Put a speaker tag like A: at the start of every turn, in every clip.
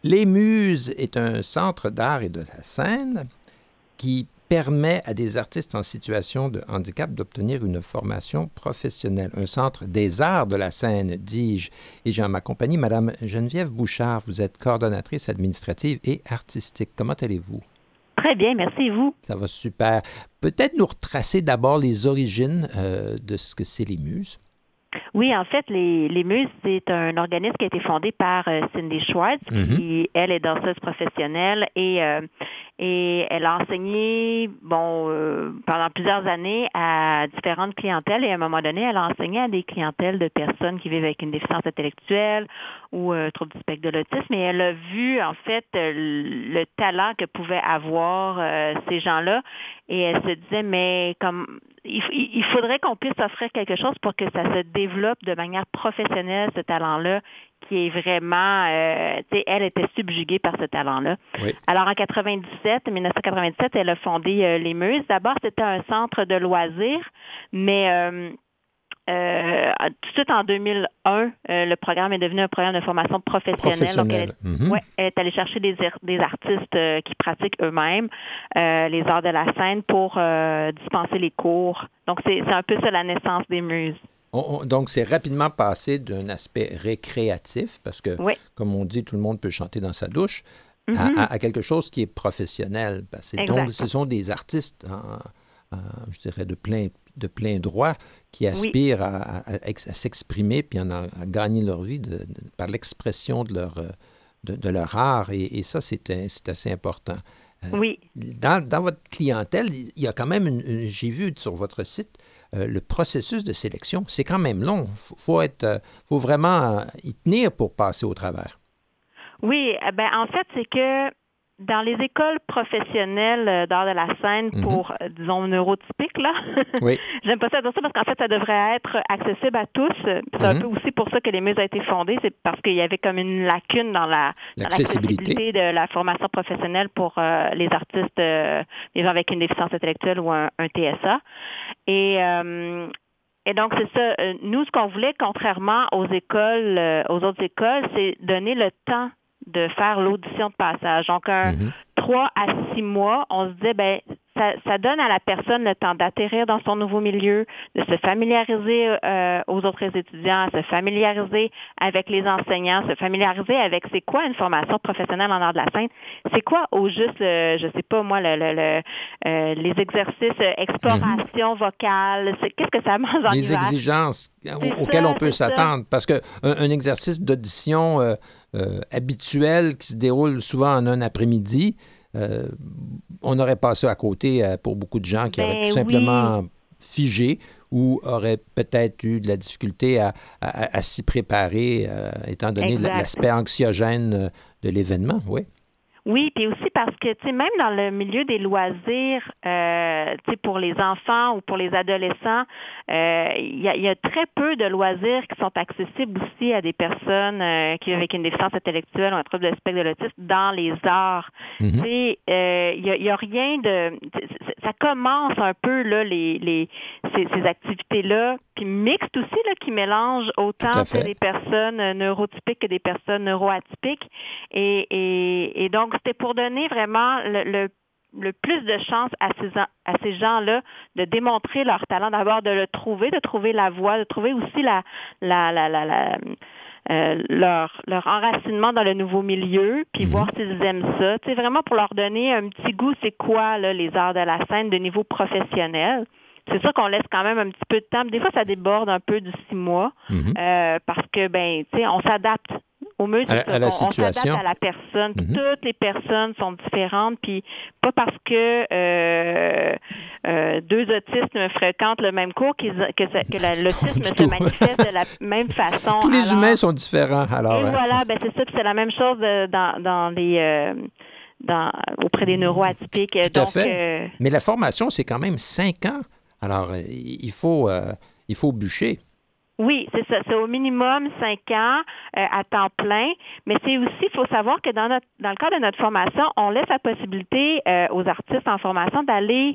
A: Les Muses est un centre d'art et de la scène qui permet à des artistes en situation de handicap d'obtenir une formation professionnelle. Un centre des arts de la scène, dis-je. Et j'ai en ma compagnie Mme Geneviève Bouchard. Vous êtes coordonnatrice administrative et artistique. Comment allez-vous?
B: Très bien, merci et vous.
A: Ça va super. Peut-être nous retracer d'abord les origines de ce que c'est les Muses.
B: Oui, en fait, les Muses, c'est un organisme qui a été fondé par Cindy Schwartz, qui, elle, est danseuse professionnelle et elle a enseigné, pendant plusieurs années à différentes clientèles et à un moment donné, elle a enseigné à des clientèles de personnes qui vivent avec une déficience intellectuelle ou trouble du spectre de l'autisme et elle a vu, en fait, le talent que pouvaient avoir ces gens-là et elle se disait, mais comme il faudrait qu'on puisse offrir quelque chose pour que ça se développe de manière professionnelle, ce talent-là, qui est vraiment, elle était subjuguée par ce talent-là. Oui. Alors, en 1997, elle a fondé les Muses. D'abord, c'était un centre de loisirs, mais tout de suite en 2001, le programme est devenu un programme de formation professionnelle. Donc, elle est allée chercher des artistes qui pratiquent eux-mêmes les arts de la scène pour dispenser les cours. Donc, c'est un peu ça la naissance des Muses.
A: Donc, c'est rapidement passé d'un aspect récréatif, parce que, comme on dit, tout le monde peut chanter dans sa douche, à quelque chose qui est professionnel. Donc, ce sont des artistes, je dirais, de plein droit, qui aspirent à s'exprimer puis à gagner leur vie par l'expression de leur art. Et ça, c'est assez important. Dans votre clientèle, il y a quand même, j'ai vu sur votre site, le processus de sélection. C'est quand même long. Faut vraiment y tenir pour passer au travers.
B: Oui, en fait, c'est que dans les écoles professionnelles d'art de la scène pour, disons, neurotypiques, là, j'aime pas ça dire ça parce qu'en fait, ça devrait être accessible à tous. C'est un peu aussi pour ça que les Muses a été fondées, c'est parce qu'il y avait comme une lacune dans l'accessibilité de la formation professionnelle pour les artistes, les gens avec une déficience intellectuelle ou un TSA. Et donc, c'est ça. Nous, ce qu'on voulait, contrairement aux autres écoles, c'est donner le temps de faire l'audition de passage. Donc, 3 à 6 mois, on se disait, ça donne à la personne le temps d'atterrir dans son nouveau milieu, de se familiariser aux autres étudiants, se familiariser avec les enseignants, se familiariser avec c'est quoi une formation professionnelle en art de la scène, c'est quoi au juste, je sais pas moi, les exercices exploration vocale, qu'est-ce que ça mange en
A: les
B: hiver?
A: Exigences auxquelles on peut s'attendre, parce qu'un exercice d'audition habituel qui se déroule souvent en un après-midi, on aurait passé à côté pour beaucoup de gens qui auraient tout simplement figé ou auraient peut-être eu de la difficulté à s'y préparer, étant donné l'aspect anxiogène de l'événement,
B: Oui, puis aussi parce que, tu sais, même dans le milieu des loisirs, tu sais, pour les enfants ou pour les adolescents, il y a très peu de loisirs qui sont accessibles aussi à des personnes qui vivent avec une déficience intellectuelle ou un trouble de spectre de l'autisme dans les arts. Tu sais, il y a rien de... Ça commence un peu, là, ces activités-là, puis mixtes aussi, là, qui mélangent autant des personnes neurotypiques que des personnes neuroatypiques. Et donc, c'était pour donner vraiment le plus de chance à ces gens-là de démontrer leur talent, d'abord de de trouver la voie, de trouver aussi leur enracinement dans le nouveau milieu, puis voir s'ils aiment ça. Tu sais, vraiment pour leur donner un petit goût, c'est quoi là, les arts de la scène de niveau professionnel. C'est sûr qu'on laisse quand même un petit peu de temps. Des fois, ça déborde un peu du 6 mois parce que, tu sais, on s'adapte. Au mieux,
A: on
B: s'adapte à la personne. Puis toutes les personnes sont différentes. Puis pas parce que 2 autistes me fréquentent le même cours que l'autisme se manifeste de la même façon.
A: Tous les humains sont différents. Alors,
B: et voilà, c'est ça. Puis c'est la même chose auprès des neuroatypiques.
A: Tout à fait. Mais la formation, c'est quand même 5 ans. Alors, il faut bûcher.
B: Oui, c'est ça. C'est au minimum 5 ans à temps plein. Mais c'est aussi, il faut savoir que dans le cadre de notre formation, on laisse la possibilité aux artistes en formation d'aller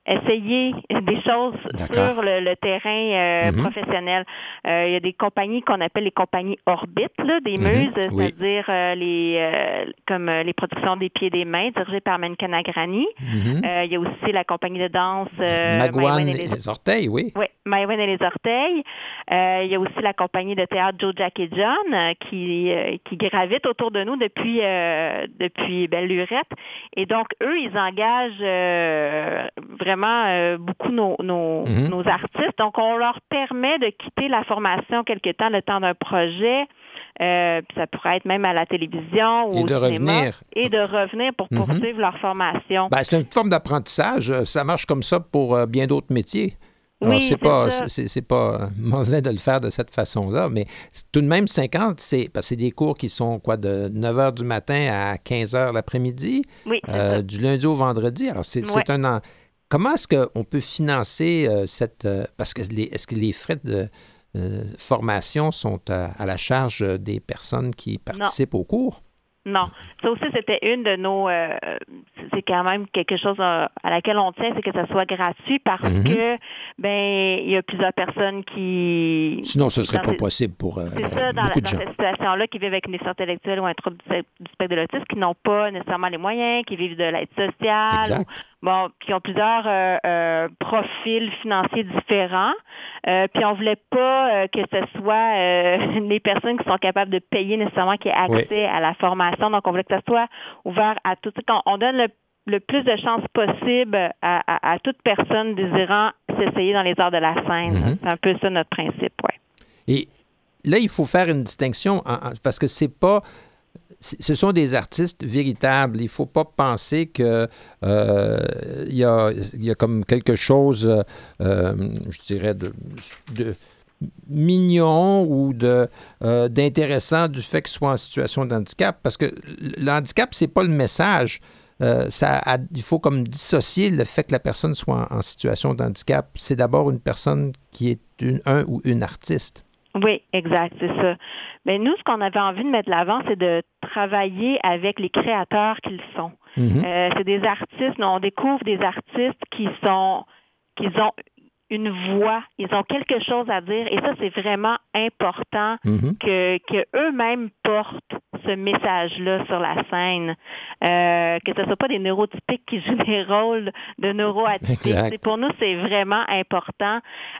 B: essayer des choses sur le terrain professionnel. Il y a des compagnies qu'on appelle les compagnies orbites, là, des muses, c'est-à-dire comme les productions des pieds et des mains, dirigées par Menkana Grani. Il y a aussi la compagnie de danse
A: Maïwenn et les orteils, oui.
B: Oui, Maïwenn et les orteils. Il y a aussi la compagnie de théâtre Joe, Jack et John qui gravite autour de nous depuis Belle Lurette. Et donc, eux, ils engagent vraiment beaucoup nos artistes. Donc, on leur permet de quitter la formation quelque temps, le temps d'un projet. Ça pourrait être même à la télévision ou au cinéma. Et de revenir pour poursuivre leur formation.
A: Ben, c'est une forme d'apprentissage. Ça marche comme ça pour bien d'autres métiers. Alors, c'est pas mauvais de le faire de cette façon-là, mais tout de même, 50, parce que c'est des cours qui sont de 9 h du matin à 15 h l'après-midi, du lundi au vendredi. Alors, c'est un an. Comment est-ce qu'on peut financer parce que est-ce que les frais de formation sont à la charge des personnes qui participent au cours?
B: Non. Ça aussi, c'était une de nos... c'est quand même quelque chose à laquelle on tient, c'est que ça soit gratuit parce que, il y a plusieurs personnes qui...
A: Sinon, ce ne serait pas possible pour beaucoup de gens. C'est ça, dans
B: cette situation-là, qui vivent avec une déficience intellectuelle ou un trouble du spectre de l'autisme, qui n'ont pas nécessairement les moyens, qui vivent de l'aide sociale, qui ont plusieurs profils financiers différents. Puis on voulait pas que ce soit les personnes qui sont capables de payer nécessairement qui aient accès à la formation. Donc, on voulait que ça soit ouvert à tout. On donne le plus de chances possible à toute personne désirant s'essayer dans les arts de la scène. C'est un peu ça notre principe, oui.
A: Et là, il faut faire une distinction parce que ce sont des artistes véritables. Il ne faut pas penser que il y a comme quelque chose, je dirais, de mignon ou d'intéressant du fait qu'ils soient en situation de handicap, parce que le handicap, c'est pas le message. Il faut comme dissocier le fait que la personne soit en situation de handicap. C'est d'abord une personne qui est un ou une artiste.
B: Oui, exact, c'est ça. Mais nous, ce qu'on avait envie de mettre de l'avant, c'est de travailler avec les créateurs qu'ils sont. C'est des artistes, on découvre des artistes qui ont une voix, ils ont quelque chose à dire, et ça, c'est vraiment important que eux-mêmes portent ce message-là sur la scène, que ce ne soit pas des neurotypiques qui jouent des rôles de neuroatypiques. Pour nous, c'est vraiment important.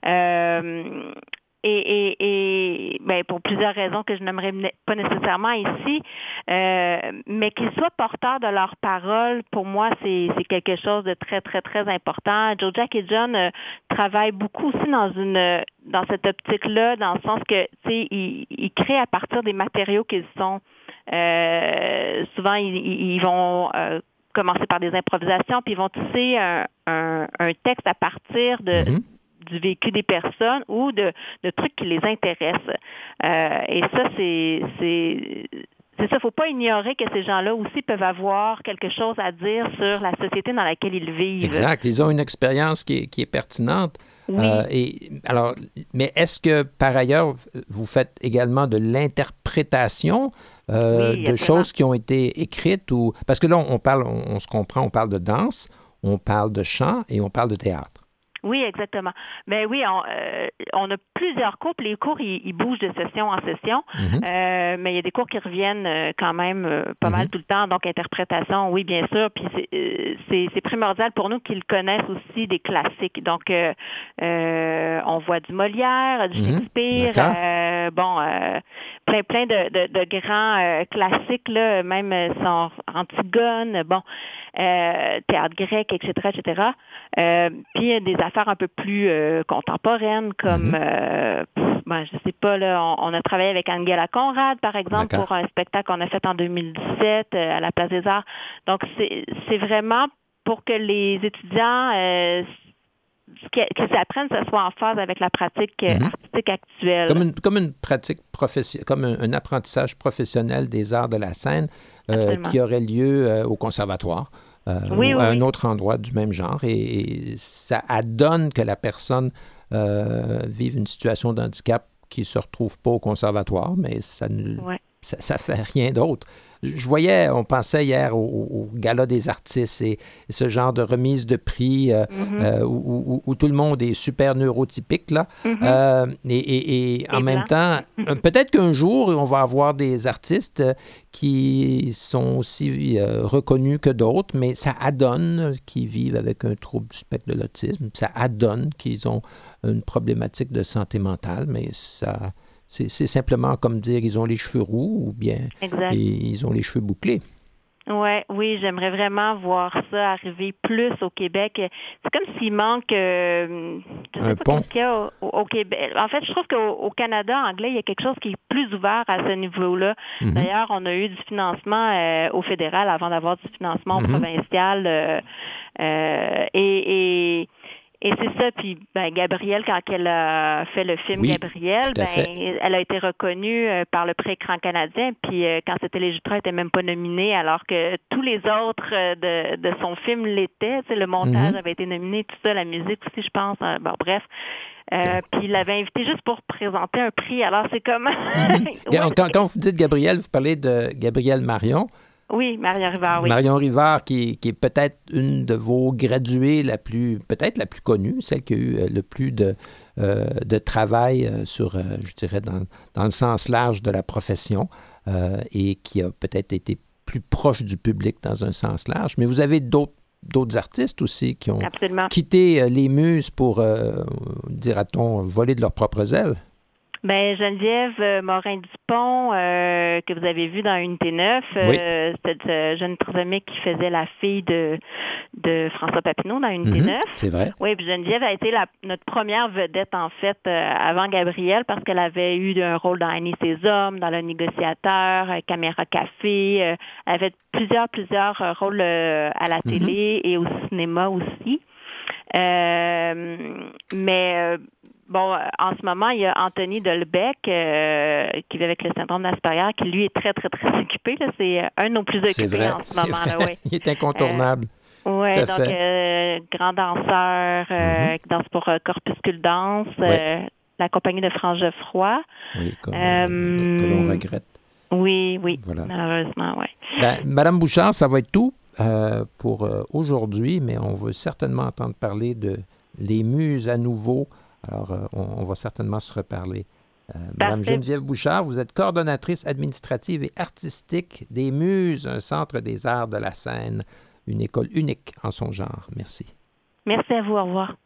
B: Et pour plusieurs raisons que je n'aimerais pas nécessairement ici, mais qu'ils soient porteurs de leurs paroles, pour moi, c'est quelque chose de très, très, très important. Joe, Jack et John travaillent beaucoup aussi dans cette optique-là, dans le sens que, tu sais, ils créent à partir des matériaux qu'ils sont. Souvent, ils vont commencer par des improvisations, puis ils vont tisser un texte à partir du vécu des personnes ou de trucs qui les intéressent. Et ça, c'est ça. Faut pas ignorer que ces gens-là aussi peuvent avoir quelque chose à dire sur la société dans laquelle ils vivent.
A: Exact. Ils ont une expérience qui est pertinente.
B: Oui.
A: Mais est-ce que, par ailleurs, vous faites également de l'interprétation de choses qui ont été écrites? Parce que là, on se comprend, on parle de danse, on parle de chant et on parle de théâtre.
B: Oui, exactement. Mais oui, on a plusieurs cours. Puis les cours, ils bougent de session en session. Mais il y a des cours qui reviennent quand même pas mal tout le temps. Donc, interprétation, oui, bien sûr. Puis c'est primordial pour nous qu'ils connaissent aussi des classiques. Donc, on voit du Molière, du Shakespeare, plein de grands classiques, là, même son Antigone, théâtre grec, etc., etc. Puis il y a des affaires un peu plus contemporaines, comme, je sais pas, là, on a travaillé avec Angela Conrad, par exemple, pour un spectacle qu'on a fait en 2017 à la Place des Arts. Donc, c'est vraiment pour que les étudiants qu'ils apprennent, que ce soit en phase avec la pratique artistique actuelle.
A: Comme une pratique professionnelle, comme un apprentissage professionnel des arts de la scène qui aurait lieu au conservatoire. Ou à un autre endroit du même genre. Et ça adonne que la personne vive une situation de handicap qui ne se retrouve pas au conservatoire, mais ça fait rien d'autre. on pensait hier au Gala des artistes et ce genre de remise de prix où tout le monde est super neurotypique, là. Et en même temps, peut-être qu'un jour, on va avoir des artistes qui sont aussi reconnus que d'autres, mais ça adonne qu'ils vivent avec un trouble du spectre de l'autisme. Ça adonne qu'ils ont une problématique de santé mentale, mais ça, c'est simplement comme dire ils ont les cheveux roux ou bien ils ont les cheveux bouclés.
B: Oui, j'aimerais vraiment voir ça arriver plus au Québec. C'est comme s'il manque
A: un pont.
B: Qu'il y a au Québec. En fait, je trouve qu'au Canada anglais, il y a quelque chose qui est plus ouvert à ce niveau-là. D'ailleurs, on a eu du financement au fédéral avant d'avoir du financement provincial. Et c'est ça, puis Gabrielle, quand elle a fait le film Gabrielle, elle a été reconnue par le Pré-Écran canadien, puis quand c'était les Jutras, elle n'était même pas nominée, alors que tous les autres de son film l'étaient. Le montage avait été nominé, tout ça, la musique aussi, je pense. Bref. Puis il l'avait invité juste pour présenter un prix. Alors, c'est comme...
A: Quand vous dites Gabrielle, vous parlez de Gabrielle Marion.
B: Oui, Marion Rivard, oui.
A: Marion Rivard, qui est peut-être une de vos graduées peut-être la plus connue, celle qui a eu le plus de travail sur, je dirais, dans le sens large de la profession et qui a peut-être été plus proche du public dans un sens large. Mais vous avez d'autres artistes aussi qui ont quitté les muses pour, dira-t-on, voler de leurs propres ailes.
B: Geneviève Morin-Dupont, que vous avez vu dans Unité 9, cette jeune trisomique qui faisait la fille de François Papineau dans Unité 9.
A: C'est vrai.
B: Oui, puis Geneviève a été notre première vedette, en fait, avant Gabrielle, parce qu'elle avait eu un rôle dans Annie et ses hommes, dans Le Négociateur, Caméra Café. Elle avait plusieurs rôles à la télé et au cinéma aussi. En ce moment, il y a Anthony Delbecq qui vit avec le syndrome d'Asperger, qui lui est très, très, très occupé. Là. C'est un de nos plus occupés en ce moment. Là,
A: oui. Il est incontournable.
B: Oui, donc grand danseur qui danse pour Corpuscule Danse, la compagnie de France Geoffroy.
A: Oui, que l'on regrette.
B: Oui, voilà. Malheureusement, oui.
A: Madame Bouchard, ça va être tout pour aujourd'hui, mais on veut certainement entendre parler de Les Muses à nouveau. Alors, on va certainement se reparler. Madame Geneviève Bouchard, vous êtes coordonnatrice administrative et artistique des Muses, un centre des arts de la scène, une école unique en son genre. Merci.
B: Merci à vous. Au revoir.